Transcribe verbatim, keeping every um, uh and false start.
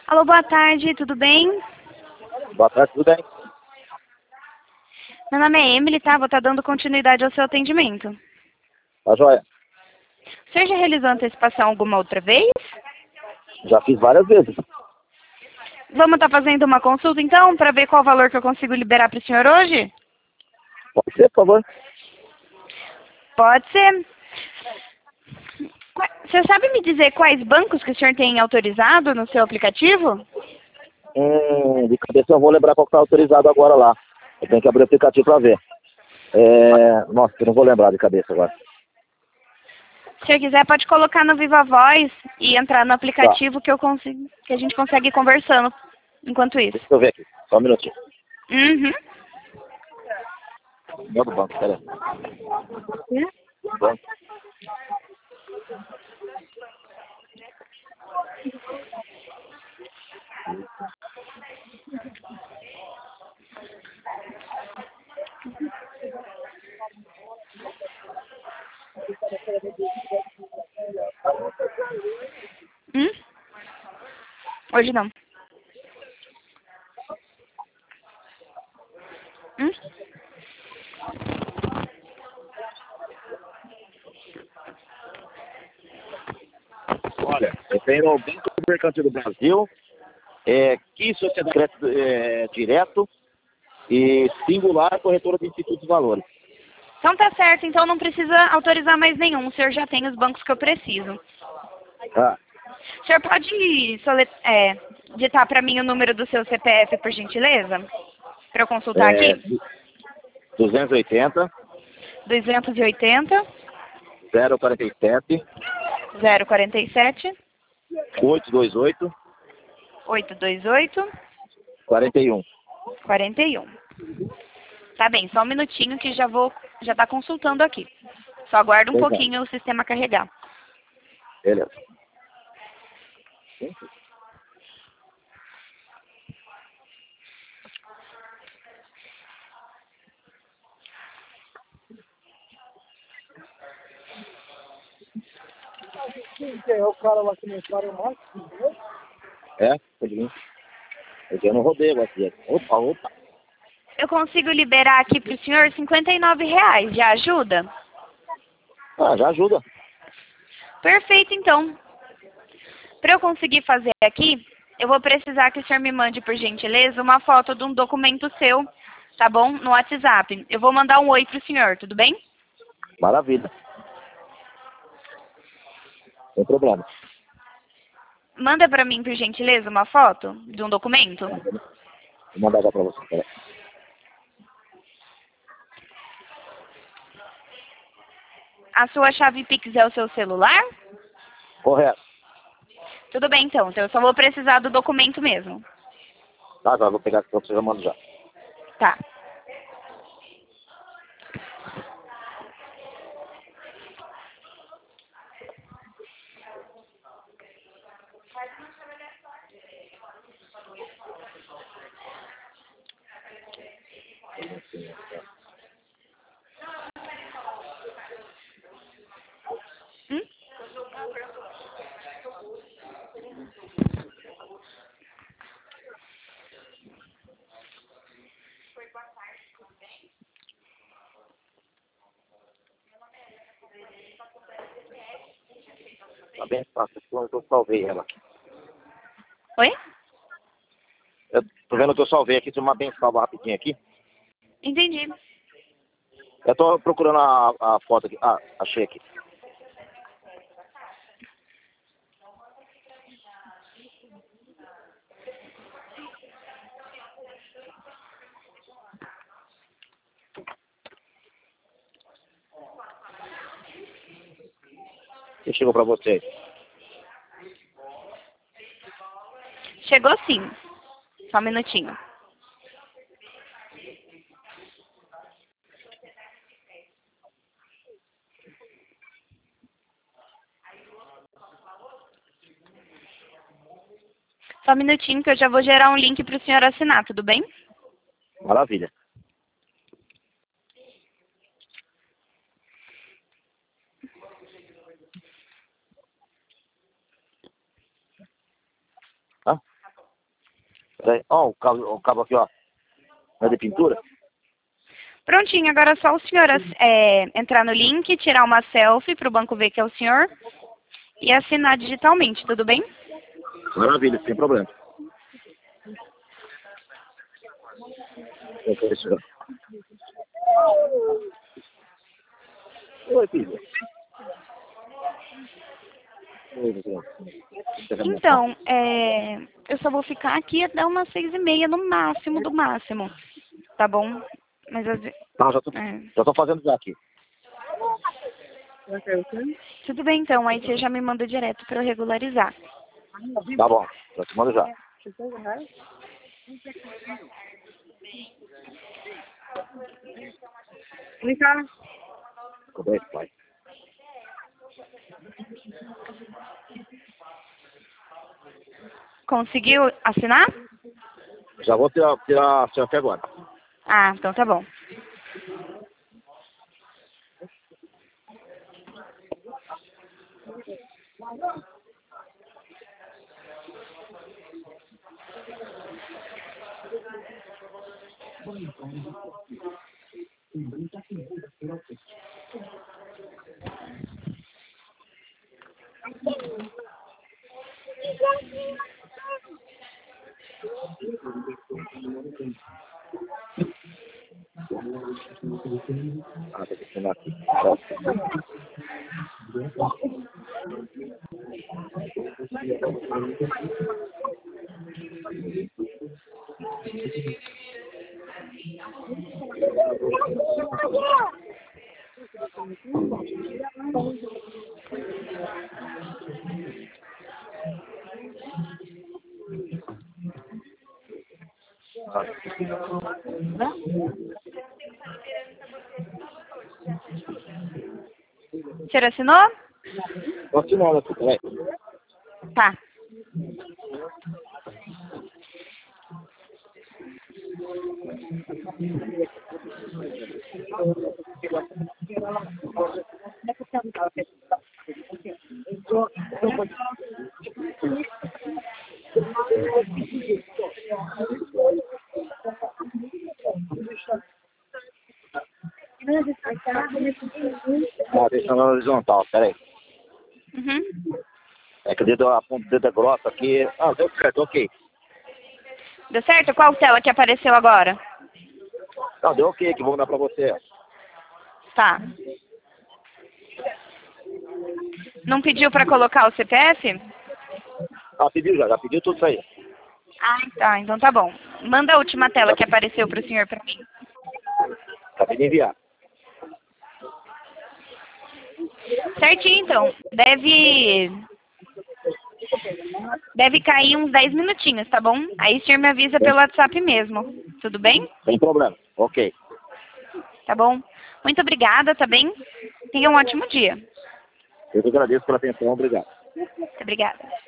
Alô, boa tarde, tudo bem? Boa tarde, tudo bem? Meu nome é Emily, tá? Vou estar dando continuidade ao seu atendimento. Tá joia. O senhor já realizou antecipação alguma outra vez? Já fiz várias vezes. Vamos estar fazendo uma consulta então, para ver qual valor que eu consigo liberar para o senhor hoje? Pode ser, por favor? Pode ser. Qua- Você sabe me dizer quais bancos que o senhor tem autorizado no seu aplicativo? Hum, de cabeça eu vou lembrar qual que tá autorizado agora lá. Eu tenho que abrir o aplicativo pra ver. É... Nossa, eu não vou lembrar de cabeça agora. Se o senhor quiser, pode colocar no Viva Voz e entrar no Tá, aplicativo que eu consigo, que a gente consegue ir conversando enquanto isso. deixa eu ver aqui. Só um minutinho. Uhum. Meu do banco, pera aí. Banco. Hum? Hoje não. Hum? Olha, eu tenho no Banco Mercantil do Brasil, é, que Sociedade de Crédito é, Direto e Singular Corretora de Institutos de Valores. Então tá certo, então não precisa autorizar mais nenhum. O senhor já tem os bancos que eu preciso. Ah, O senhor pode sole- é, ditar para mim o número do seu C P F, por gentileza? Para eu consultar é, aqui? duzentos e oitenta, duzentos e oitenta, zero quarenta e sete, zero quarenta e sete, oitocentos e vinte e oito, oitocentos e vinte e oito, quarenta e um. quarenta e um. Tá bem, só um minutinho que já vou, já tá consultando aqui. Só aguarda um Pois não. pouquinho o sistema carregar. Beleza. É, pode vir. Porque eu não roubei agora. Aqui. Opa, opa. Eu consigo liberar aqui pro senhor cinquenta e nove reais, já ajuda? Ah, já ajuda. Perfeito, então. Para eu conseguir fazer aqui, eu vou precisar que o senhor me mande, por gentileza, uma foto de um documento seu, tá bom? No WhatsApp. Eu vou mandar um oi pro senhor, tudo bem? Maravilha. Sem problema. Manda para mim, por gentileza, uma foto de um documento. Vou mandar já pra você. Pera. A sua chave Pix é o seu celular? Correto. Tudo bem, então. Então eu só vou precisar do documento mesmo. Tá, já vou pegar aqui pra você, já mando já. Tá. Hum? Tá bem fácil. Eu eu salvei ela. Oi? Eu tô vendo que eu salvei aqui, de uma bem salva rapidinho aqui. Entendi. Eu tô procurando a, a foto aqui. Ah, achei aqui. Que chegou pra você? Chegou sim. Só um minutinho. Só um minutinho que eu já vou gerar um link para o senhor assinar, tudo bem? Maravilha. Tá? Peraí. Ó, o cabo, o cabo aqui, ó. Não é de pintura? Prontinho, agora é só o senhor é, entrar no link, tirar uma selfie para o banco ver que é o senhor e assinar digitalmente, tudo bem? Maravilha, sem problema. Oi, filha. Então, é, eu só vou ficar aqui até umas seis e meia, no máximo, do máximo. Tá bom? Mas às vezes... Não, já tô, É. já tô fazendo já aqui. Tudo bem, então. Aí você já me manda direto para eu regularizar. Tá bom, já te mando já. Ficou bem, pai. Conseguiu assinar? Já vou tirar, tirar a selfie agora. Ah, então tá bom. Ah, tem que assinar aqui. O senhor assinou? Tô assinando aqui, peraí. Tá. Ah, deixa na horizontal, peraí. Uhum. É que o dedo, a ponta do dedo é grossa aqui. Ah, deu certo, ok. Deu certo? Qual tela que apareceu agora? Não, deu ok, que vou mandar pra você. Tá. Não pediu para colocar o C P F? Ah, pediu já, já pediu tudo isso aí. Ah, tá. Então tá bom. Manda a última tela que apareceu para o senhor para mim. Acabei de enviar. Certinho, então. Deve... Deve cair uns dez minutinhos, tá bom? Aí o senhor me avisa pelo WhatsApp mesmo. Tudo bem? Sem problema, ok. Tá bom? Muito obrigada, tá bem? Tenha um ótimo dia. Eu que agradeço pela atenção, obrigado. Obrigada.